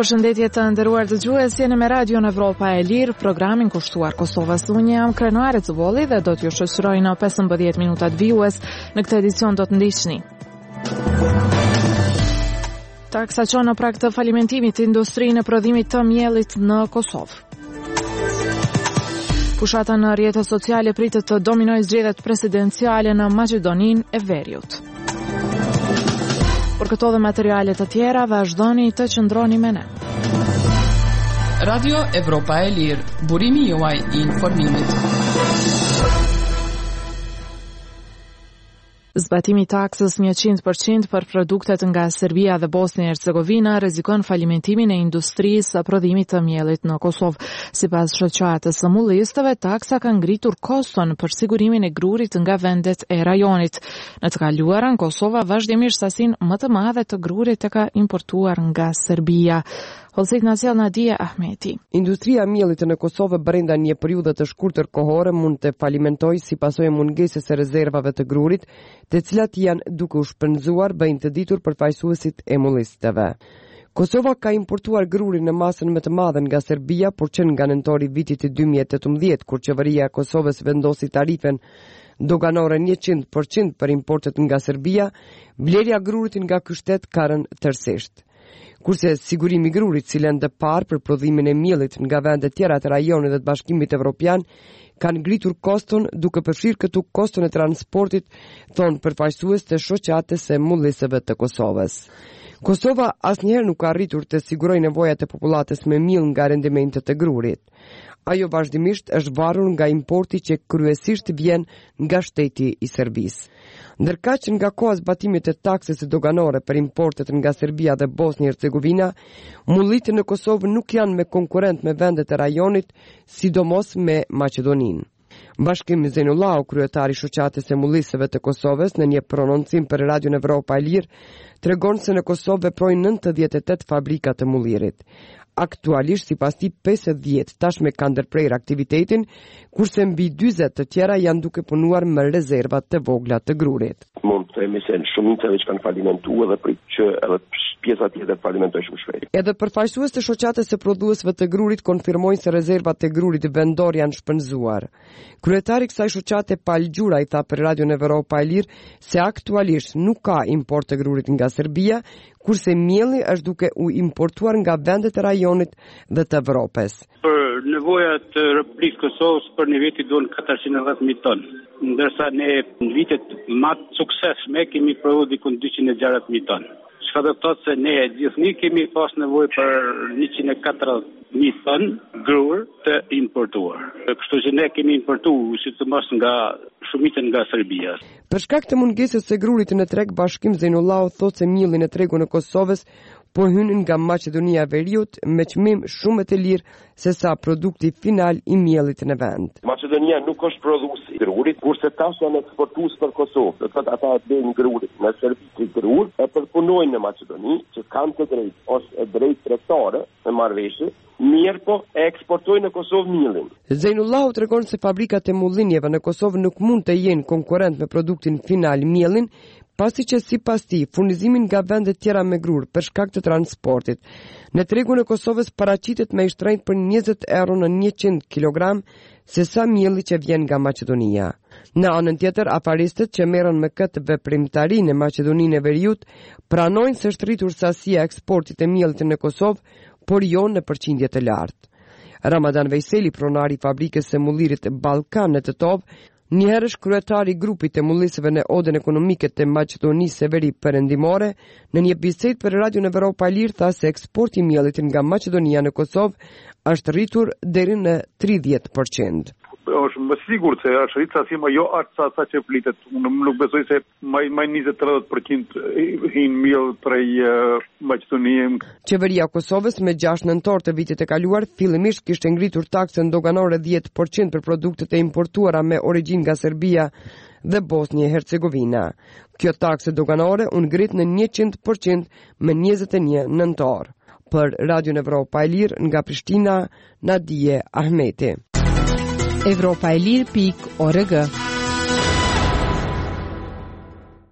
Përshëndetje të nderuar dëgjues, jeni me Radion Evropa e Lirë, programin kushtuar Kosovës. Unë jam Krenare Zuboli dhe do t'ju shoqëroj në 15 minutat vijues. Në këtë edicion do të ndiqni. Taksa çon në prag të falimentimit të industrinë e prodhimit të miellit në Kosovë. Fushata në rrjetet sociale pritet të dominojë zgjedhjet presidenciale në Maqedoninë e Veriut. Për këto dhe materialet të tjera, vazhdoni të qëndroni me ne. Radio Evropa e Lirë, burimi juaj i informimit. Zbatimi taksës 100% për produktet nga Serbia dhe Bosnia e Hercegovina rrezikon falimentimin e industrisë së prodhimit të miellit në Kosovë. Sipas shoqatës së mullistëve, taksa ka ngritur koston për sigurimin e grurit nga vendet e rajonit. Në të kaluarën, Kosova vazhdimisht sasinë më të madhe të grurit e ka importuar nga Serbia. Hollësit na sjell Nadia Ahmeti. Industria e miellit në Kosovë brenda një periudhe të shkurtër kohore mund të falimentojë si pasojë mungesës së rezervave të grurit, të cilat janë duke u shpenzuar, bëjnë të ditur përfaqësuesit e mullistëve. Kosova ka importuar grurin në masën më të madhe nga Serbia, por që nga nëntori vitit 2018, kur qeveria e Kosovës vendosi tarifen doganore 100% për importet nga Serbia, blerja grurit nga ky shtet ka rënë tërësisht. Kurse sigurimi i grurit, cilën të parë për prodhimin e miellit nga vende tjera të rajonit dhe të Bashkimit Evropian, kanë ngritur koston duke përfshirë këtu koston e transportit, thonë përfaqësues të shoqatës së mullisëve të Kosovës. Kosova asnjëherë nuk ka arritur të sigurojë nevojat e popullatës me miell nga rendimentet e grurit. Ajo vazhdimisht është varur nga importi që kryesisht vjen nga shteti i Serbisë. Ndërkaq nga koha e zbatimit të taksës doganore për importet nga Serbia dhe Bosnia e Hercegovina, mullitë në Kosovë nuk janë me konkurrent me vendet e rajonit, sidomos me Maqedoninë. Bashkim Zenullau, kryetari i shoqatës së mullisëve të Kosovës, në një prononcim për Radion Evropa e Lirë, tregon se në Kosovë veprojnë 98 fabrika të mullirit. Aktualisht, sipas tij, 50 tashmë kanë ndërprerë aktivitetin, kurse mbi 40 të tjera janë duke punuar me rezerva të vogla të grurit. Mund të themi se shumica që kanë falimentuar dhe prit që edhe pjesa tjetër falimentojnë shumë shpejt. Edhe përfaqësues të shoqatës së prodhuesve të grurit konfirmojnë se rezervat të grurit vendor janë shpenzuar. Kryetari i kësaj shoqate Pal Gjura i tha për Radion Evropa e Lirë se aktualisht nuk ka import të grurit nga Serbia, kurse mielli është duke u importuar nga vendet e rajonit dhe të Evropës. Për nevojat të Republikës Kosovës për një vit i duhen 410.000 tonë, ndërsa ne në vitet më të suksesshme kemi prodhuar diku 260.000 tonë. Çka do të thotë se ne gjithnjë kemi pas nevojë për 140.000 tonë grur të importuar. Kështu që ne kemi importuar sidomos nga shumicën nga Serbia. Për shkak të mungesës së grurit në treg, Bashkim Zenullau thotë se mielli në tregun e Kosovës po hyn nga Maqedonia e Veriut me çmim shumë të lirë se sa produkti final i miellit në vend. Maqedonia nuk është prodhues i grurit, kurse tash janë eksportues për Kosovë. Do thotë ata e bëjnë grurit në Serbi grur e përpunojnë në Maqedoni, që kanë të drejtë ose e drejtë tregtare me marrëveshje, mirë po e eksportojnë në Kosovë mielin. Zenullau tregon se fabrikat e mullinjeve në Kosovë nuk mund të jenë konkurrent me produktin final mielin, pasi që sipas tij furnizimin nga vende tjera me grur për shkak të transportit. Në tregun e Kosovës paraqitet me shtrenjtë për 20 euro në 100 kg, se sa mielli që vjen nga Maqedonia. Në anën tjetër, afaristët që merren me këtë veprimtari në Maqedoninë e Veriut pranojnë se është rritur sasia e eksportit të miellit në Kosovë, por jo në përqindje të lartë. Ramadan Vejseli, pronari i fabrikës së mullirit Ballkan në Tetov, njëherë është kryetari i grupit të mullisëve në Odën Ekonomike të Maqedonisë së Veri Perëndimore, në një bisedë për Radion Evropa e Lirë tha se eksporti i miellit nga Maqedonia në Kosovë është rritur deri në 30%. Është më sigurt se është rritë sasi më jo aq sa që flitet. Unë nuk besoj se më 20-30% hin miell prej Maqedonisë. Qeveria e Kosovës me 6 nëntor të vitit të kaluar fillimisht kishte ngritur taksën doganore 10% për produktet e importuara me origjinë nga Serbia dhe Bosnia e Hercegovina. Kjo taksë doganore u ngrit në 100% me 21 nëntor. Për Radion Evropa e Lirë nga Prishtina, Nadia Ahmeti. Evropaelir.org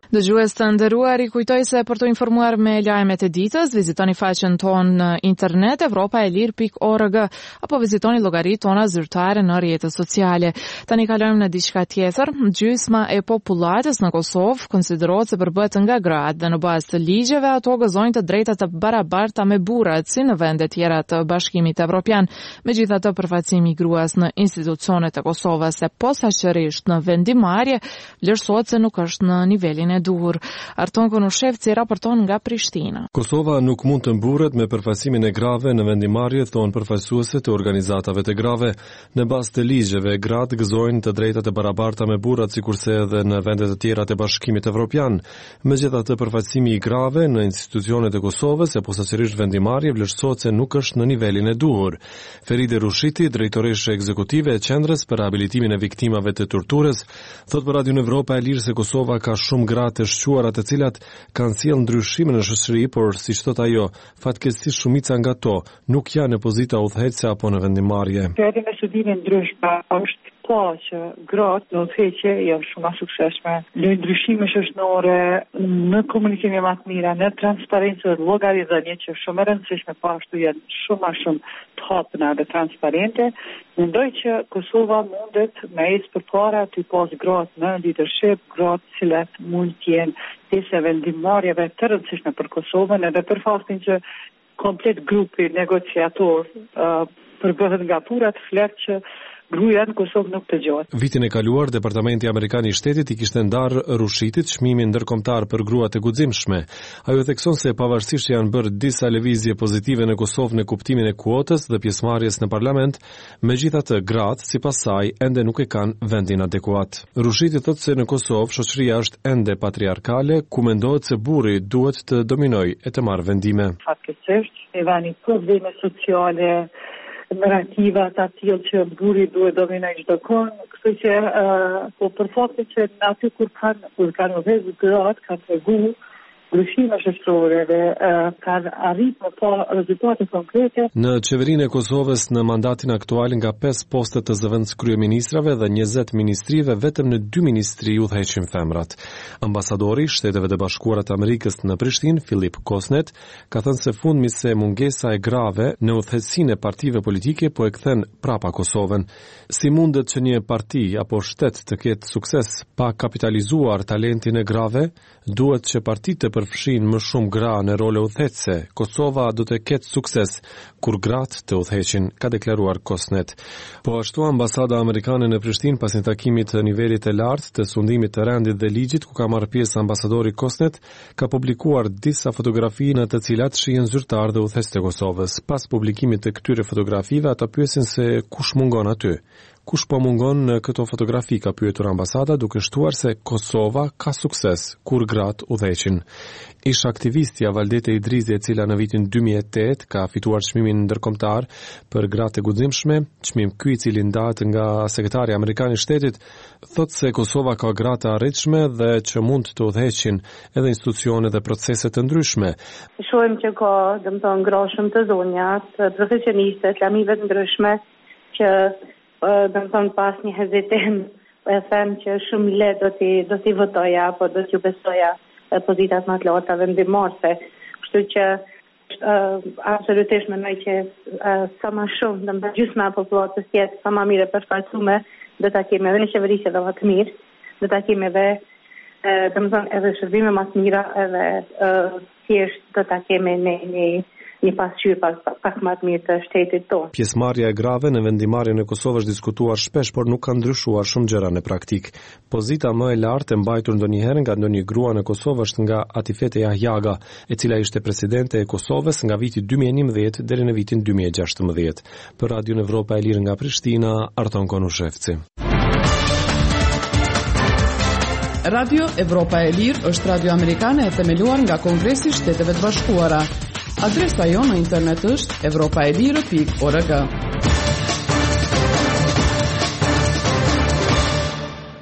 Dëgjues të nderuar, I kujtoj se për të informuar me lajmet e ditës, vizitoni faqen tonë në internet evropaelir.org apo vizitoni llogaritë tona zyrtare në rrjetet sociale. Tani kalojmë në diçka tjetër. Gjysma e popullatës në Kosovë konsiderohet se përbëhet nga gratë dhe në bazë të ligjeve ato gëzojnë të drejtat të barabarta me burrat si në vende tjera të Bashkimit Evropian. Megjithatë, përfaqësimi I gruas në institucionet e Kosovës e posaçërisht në vendimarrje vlerësohet se nuk është në nivelin e duhur. Arton Konushevci raporton nga Prishtina. Kosova nuk mund të mburret me përfaqësimin e grave në vendimarrje, thonë përfaqësuesit e organizatave të grave. Në bazë të ligjeve, gratë gëzojnë të drejtat e barabarta me burrat, sikurse edhe në vendet të tjera të Bashkimit Evropian. Megjithatë, përfaqësimi I grave në institucionet e Kosovës e posaçërisht vendimarrje vlerësohet se nuk është në nivelin e duhur. Feride Rushiti, drejtoreshe ekzekutive e Qendrës për Rehabilitimin e Viktimave të Torturës, thotë për Radio Evropa e Lirë se Kosova ka shumë gratë të shquara të cilat kanë sjellë ndryshime në shoqëri, por siç thot ajo, fatkeqësisht shumica nga to nuk janë në pozita udhëheqëse apo në vendimarrje. Edhe me studime ndryshme është që gratë në udhëheqje janë shumë më suksesshme në ndryshime shoqërore, në komunikimin më të mirë, në transparencë, llogarizimi që shumë e rëndësishme po ashtu janë shumë më shumë të hapura dhe transparente. Mendoj që Kosova mundet me ecë përpara të pas gratë në leadership, gratë që mund të jenë pjesë e vendimarrjeve të rëndësishme për Kosovën, edhe për faktin që komplet grupi negociator përbëhet nga purat flet që gruaja në Kosovë nuk dëgjohet. Vitin e kaluar, Departamenti Amerikan I Shtetit I kishte ndarë Rushitit çmimin ndërkombëtar për gruat e guximshme. Ajo thekson se pavarësisht janë bërë disa lëvizje pozitive në Kosovë në kuptimin e kuotës dhe pjesëmarrjes në parlament, megjithatë gratë sipas saj ende nuk e kanë vendin adekuat. Rushiti thotë se në Kosovë shoqëria është ende patriarkale, ku mendohet se burri duhet të dominojë e të marrë vendime. Fatkeqësisht, vani probleme sociale, narrativa të tillë që burri duhet dominojë çdo kohë, kështu që po për faktin që aty kur kanë vëzë gratë kanë treguar ndryshime shoqërore dhe kanë arritur të pa rezultate konkrete. Në qeverinë e Kosovës në mandatin aktual nga 5 poste të zëvendës kryeministrave dhe 20 ministrive, vetëm në 2 ministri udhëheqin femrat. Ambasadori I Shteteve të Bashkuara të Amerikës në Prishtinë, Philip Kosnet, ka thënë se fundmi se mungesa e grave në udhëheqësinë e partive politike po e kthen prapa Kosovën. Si mundet që një parti apo shtet të ketë sukses pa kapitalizuar talentin e grave, duhet që partitë të përfshin më shumë gra në role udhëheqëse. Kosova do të ketë sukses kur gratë të udhëheqin, ka deklaruar Kosnet. Po ashtu ambasada amerikane në Prishtinë pas një takimi të nivelit të lartë të sundimit të rendit dhe ligjit ku ka marrë pjesë ambasadori Kosnet, ka publikuar disa fotografi në të cilat shihen zyrtarë dhe udhëheqësit e Kosovës. Pas publikimit të këtyre fotografive, ata pyesin se kush mungon aty. Kush po mungon në këto fotografi, ka pyetur ambasada duke shtuar se Kosova ka sukses kur gratë udhëheqin. Ish aktivistja Valdete Idrizi, e cila në vitin 2008 ka fituar çmimin ndërkombëtar për gratë e guximshme, çmim ky I cili ndahet nga sekretari amerikan I Shtetit, thotë se Kosova ka gratë të arritshme dhe që mund të udhëheqin edhe institucione dhe procese të ndryshme. Shohim që ka, domethënë, gra shumë të zonja, profesioniste, lamive të ndryshme që domethënë pas një hezitim e them që shumë le do t'i votoja apo do t'ju besoja pozitat më të larta vendimorse. Kështu që absolutisht mendoj që sa më shumë domethënë gjysma e popullatës jetë sa më mirë përfaqësuar, do ta kemi edhe në qeveri që do të mirë, do ta kemi edhe domethënë edhe shërbime më të mira, edhe thjesht do ta kemi një pasqyrë pak më të mirë të shtetit tonë. Pjesëmarrja e grave në vendimarrjen e Kosovës është diskutuar shpesh, por nuk ka ndryshuar shumë gjëra në praktik. Pozita më e lartë e mbajtur ndonjëherë nga ndonjë grua në Kosovë është nga Atifete Jahjaga, e cila ishte presidente e Kosovës nga viti 2011 deri në vitin 2016. Për Radio Evropa e Lirë nga Prishtina, Arton Konushevci. Radio Evropa e Lirë është radio amerikane e themeluar nga Kongresi I Shteteve të Bashkuara. Adresa jo në internet është evropaelirë.org.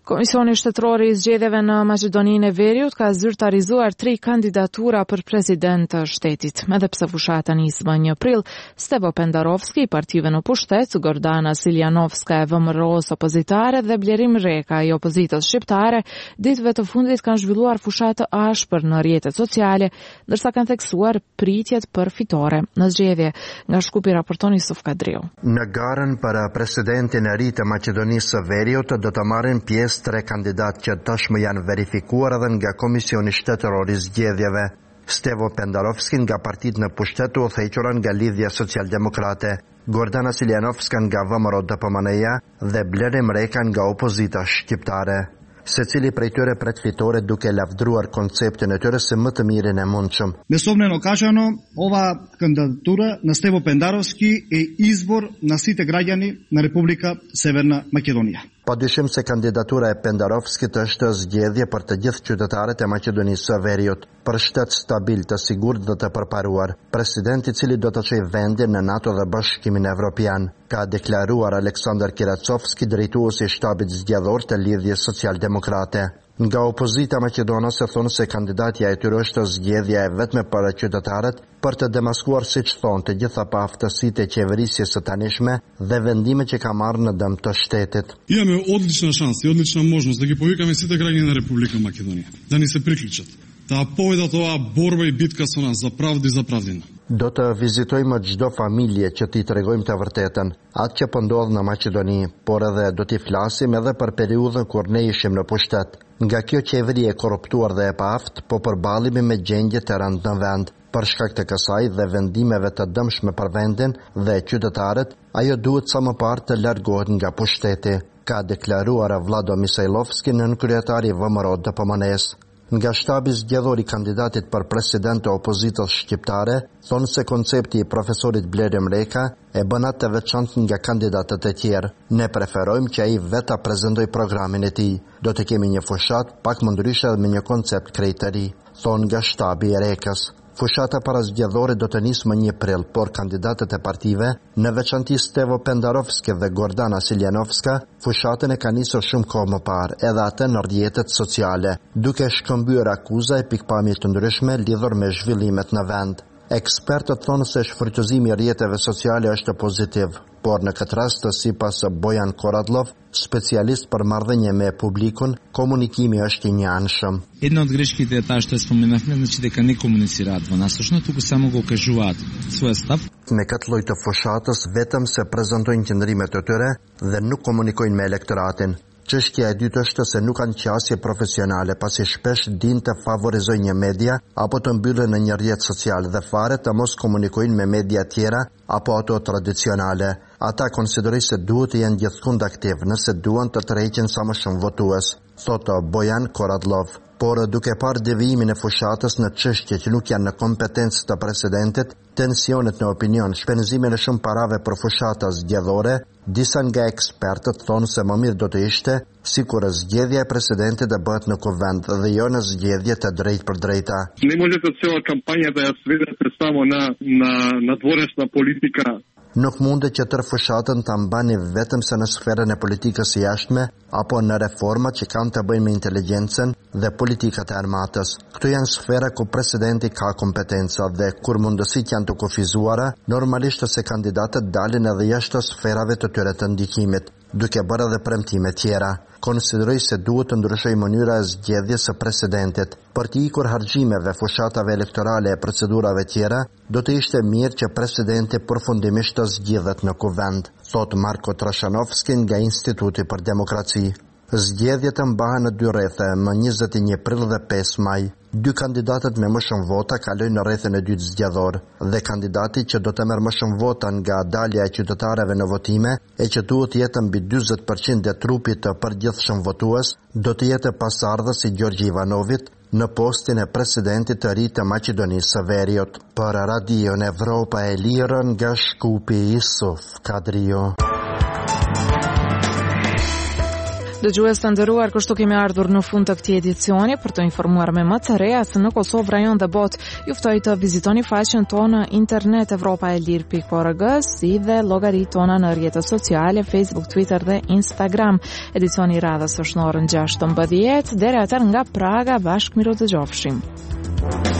Komisioni shtetëror i zgjedhjeve në Maqedoninë e Veriut ka zyrtarizuar 3 kandidatura për president të shtetit. Edhe pse fushata nis më 1 prill, Stevo Pendarovski i partive në pushtet, Gordana Siljanovska e VMRO-s opozitare dhe Blerim Reka i opozitës shqiptare, ditëve të fundit kanë zhvilluar fushatë ashpër në rrjetet sociale, ndërsa kanë theksuar pritjet për fitore në zgjedhje. Nga Shkupi raporton Yusuf Kadriu. Në garën për presidentin e ri të Maqedonisë së Veriut do të marrin pjesë 3 kandidatë që tashmë janë verifikuar edhe nga Komisioni Shtetëror i Zgjedhjeve. Stevo Pendarovski nga partitë në pushtet u udhëhequra nga Lidhja Socialdemokrate, Gordana Siljanovska nga VMRO-DPMN-ja dhe Blerim Reka nga opozita shqiptare. Secili prej tyre pret fitore duke lavdruar konceptin e tyre se më të mirin e mundshëm. Nesovnen okačano, ova kandidatura na Stevo Pendarovski e izbor na site građani na Republika Severna Makedonija. Padyshim se kandidatura e Pendarovskit është zgjedhje për të gjithë qytetarët e Maqedonisë së Veriut, për shtet stabil, të sigurt dhe të përparuar, presidenti i cili do të çojë vendin në NATO dhe Bashkimin Evropian, ka deklaruar Aleksandar Kiracovski, drejtuesi i shtabit zgjedhor të Lidhjes Socialdemokrate. Nga opozita maqedonase thonë se kandidatja e tyre është zgjedhja e vetme për qytetarët për të demaskuar, siç thonë, të gjitha paaftësitë e qeverisjes së tanishme dhe vendimet që ka marrë në dëm të shtetit. Имаме одлична шанса и одлична можност да ги повикаме сите граѓани на Република Македонија, да ни се приклучат, да победат оваа борба и битка со нас за правда и за правдина. Do të vizitojmë çdo familje që t'i tregojmë të vërtetën, atë që po ndodh në Maqedoni, por edhe do t'i flasim edhe për periudhën kur ne ishim në pushtet. Nga kjo qeveri e korruptuar dhe e paaft, po përballemi me gjendje të rëndë në vend. Për shkak të kësaj dhe vendimeve të dëmshme për vendin dhe qytetarët, ajo duhet sa më parë të largohet nga pushteti, ka deklaruar Vlado Misailovski, nënkryetari i VMRO-DPMN-s. Nga shtabi zgjedhor i kandidatit për president të opozitës shqiptare, thonë se koncepti i profesorit Blerim Reka e bën atë të veçantë nga kandidatët e tjerë. Ne preferojmë që ai vetë prezantoj programin e tij. Do të kemi një fushat pak më ndryshe dhe me një koncept krejt të ri, thonë nga shtabi i Rekës. Fushata para zgjedhore do të nisë më 1 prill, por kandidatët e partive, në veçanti Stevo Pendarovski dhe Gordana Siljanovska, fushatën e ka nisur shumë kohë më parë, edhe atë në rrjetet sociale, duke shkëmbyer akuza e pikpamje të ndryshme lidhur me zhvillimet në vend. Ekspertët thonë se shfrytëzimi i rrjeteve sociale është pozitiv, por në këtë rast, sipas Bojan Koradlov, specialist për marrëdhënie me publikun, komunikimi është i нямшëm. Една от грешките е тази, що споменахме, значи дека не комуницираат во нас. Точно туку само го кажуваат своя став. Me këtë lloj të fushatës vetëm se prezantojnë qëndrimet e tyre dhe nuk komunikojnë me elektoratin. Çështja e dytë është se nuk kanë qasje profesionale, pasi shpesh dinë të favorizojnë një media apo të mbyllen në një rrjet social dhe fare të mos komunikojnë me media tjera apo ato tradicionale. Ata konsiderojnë se duhet të jenë gjithkund aktiv nëse duan të tërheqin sa më shumë votues, thotë Bojan Koradlov. Por duke parë devijimin e fushatës në çështje që nuk janë në kompetencë të presidentit, tensionet në opinion, shpenzimin e shumë parave për fushata zgjedhore, disa nga ekspertët thonë se më mirë do të ishte sikur zgjedhja e presidentit të bëhet në kuvend dhe jo në zgjedhje të drejtë për drejta. Не можете цела кампања да ја сведете само на дворешна политика. Nuk mundet që tërë fushatën të mbani vetëm se në sferën e politikës së jashtme apo në reformat që kanë të bëjnë me inteligjencën dhe politikat e armatës. Këto janë sfera ku presidenti ka kompetenca dhe kur mundësit janë të kufizuara, normalisht se kandidatët dalin edhe jashtë sferave të tyre të ndikimit, duke bërë edhe premtime tjera. Konsideroj se duhet të ndryshojë mënyra e zgjedhjes së presidentit. Për të ikur harxhimeve, fushatave elektorale e procedurave tjera, do të ishte mirë që presidenti përfundimisht të zgjidhet në kuvend, thot Marko Trashanovski nga Instituti për Demokraci. Zgjedhjet mbahen në 2 rrethe, më 21 prill dhe 5 maj. 2 kandidatët me më shumë vota kalojnë në rrethin e dytë zgjedhor dhe kandidati që do të merr më shumë vota nga dalja e qytetarëve në votime e që duhet të jetë mbi 40% e trupit të përgjithshëm votues, do të jetë pasardhës i Gjorgji Ivanovit në postin e presidentit të ri të Maqedonisë së Veriut. Për Radion Evropa e Lirë nga Shkupi, Yusuf Kadriu. Dëgjues të nderuar, kështu kemi ardhur në fund të këtij edicioni. Për të informuar me më të rejat në Kosovë, rajon dhe botë, ju ftoj të vizitoni faqen tonë internet evropaelir.org, si dhe llogaritë tona në rrjetet sociale, Facebook, Twitter dhe Instagram. Edicioni i radhës është në orën 16. Deri atëherë nga Praga, bashkë miru dëgjofshim.